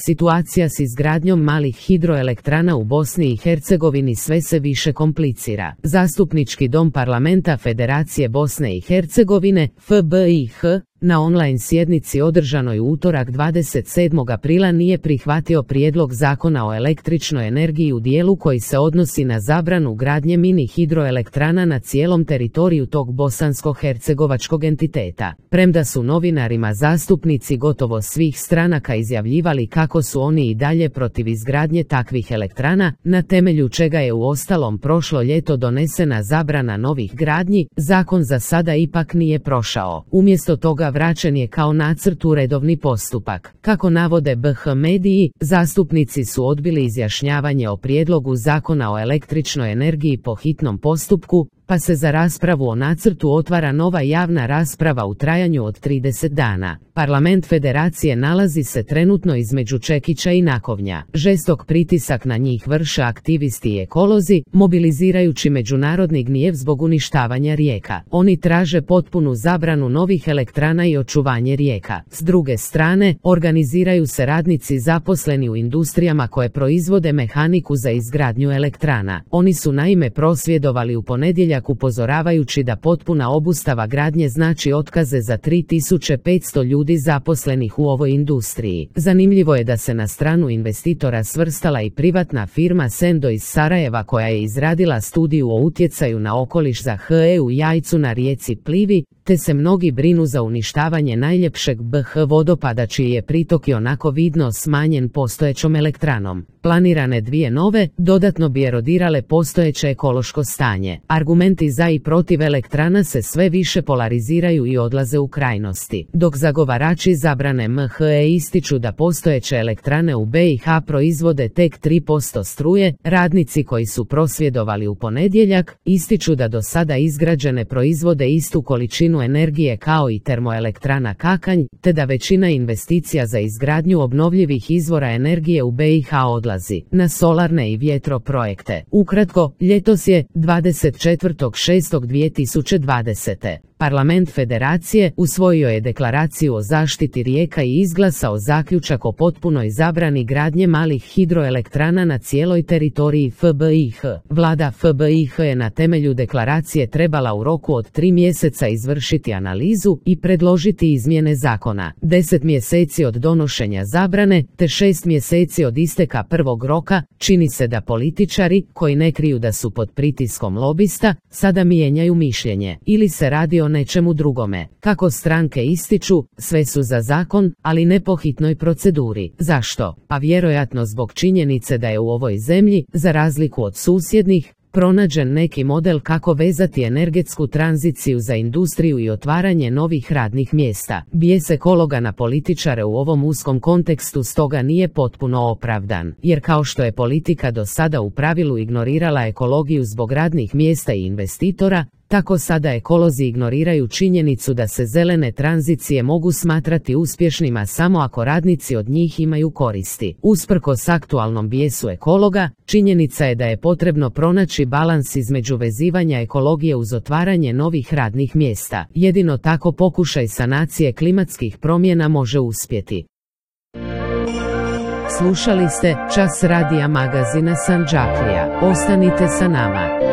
Situacija s izgradnjom malih hidroelektrana u Bosni i Hercegovini sve se više komplicira. Zastupnički dom Parlamenta Federacije Bosne i Hercegovine, FBiH, na online sjednici održanoj u utorak 27. aprila nije prihvatio prijedlog zakona o električnoj energiji u dijelu koji se odnosi na zabranu gradnje mini hidroelektrana na cijelom teritoriju tog bosansko-hercegovačkog entiteta. Premda su novinarima zastupnici gotovo svih stranaka izjavljivali kako su oni i dalje protiv izgradnje takvih elektrana, na temelju čega je uostalom prošlo ljeto donesena zabrana novih gradnji, zakon za sada ipak nije prošao. Umjesto toga vraćen je kao nacrt u redovni postupak. Kako navode BH mediji, zastupnici su odbili izjašnjavanje o prijedlogu zakona o električnoj energiji po hitnom postupku, pa se za raspravu o nacrtu otvara nova javna rasprava u trajanju od 30 dana. Parlament Federacije nalazi se trenutno između čekića i nakovnja. Žestok pritisak na njih vrše aktivisti i ekolozi, mobilizirajući međunarodni gnjev zbog uništavanja rijeka. Oni traže potpunu zabranu novih elektrana i očuvanje rijeka. S druge strane, organiziraju se radnici zaposleni u industrijama koje proizvode mehaniku za izgradnju elektrana. Oni su naime prosvjedovali u ponedjeljak upozoravajući da potpuna obustava gradnje znači otkaze za 3500 ljudi zaposlenih u ovoj industriji. Zanimljivo je da se na stranu investitora svrstala i privatna firma Sendo iz Sarajeva koja je izradila studiju o utjecaju na okoliš za HE u Jajcu na rijeci Plivi, te se mnogi brinu za uništavanje najljepšeg BH vodopada čiji je pritok i onako vidno smanjen postojećom elektranom. Planirane dvije nove dodatno bi erodirale postojeće ekološko stanje. Argumenti za i protiv elektrana se sve više polariziraju i odlaze u krajnosti. Dok zagovarači zabrane MHE ističu da postojeće elektrane u BiH proizvode tek 3% struje, radnici koji su prosvjedovali u ponedjeljak ističu da do sada izgrađene proizvode istu količinu energije kao i termoelektrana Kakanj, te da većina investicija za izgradnju obnovljivih izvora energije u BiH odlazi na solarne i vjetroprojekte. Ukratko, ljetos je 24.6.2020. Parlament Federacije usvojio je deklaraciju o zaštiti rijeka i izglasao zaključak o potpunoj zabrani gradnje malih hidroelektrana na cijeloj teritoriji FBiH. Vlada FBiH je na temelju deklaracije trebala u roku od 3 mjeseca izvršiti analizu i predložiti izmjene zakona. 10 mjeseci od donošenja zabrane, te 6 mjeseci od isteka prvog roka, čini se da političari, koji ne kriju da su pod pritiskom lobista, sada mijenjaju mišljenje. Ili se radi o nečemu drugome. Kako stranke ističu, sve su za zakon, ali ne po hitnoj proceduri. Zašto? Pa vjerojatno zbog činjenice da je u ovoj zemlji, za razliku od susjednih, pronađen neki model kako vezati energetsku tranziciju za industriju i otvaranje novih radnih mjesta. Bijes ekologa na političare u ovom uskom kontekstu stoga nije potpuno opravdan, jer kao što je politika do sada u pravilu ignorirala ekologiju zbog radnih mjesta i investitora, tako sada ekolozi ignoriraju činjenicu da se zelene tranzicije mogu smatrati uspješnima samo ako radnici od njih imaju koristi. Usprkos aktualnom bijesu ekologa, činjenica je da je potrebno pronaći balans između vezivanja ekologije uz otvaranje novih radnih mjesta. Jedino tako pokušaj sanacije klimatskih promjena može uspjeti. Slušali ste Čas radija magazina Sandžaklija. Ostanite sa nama.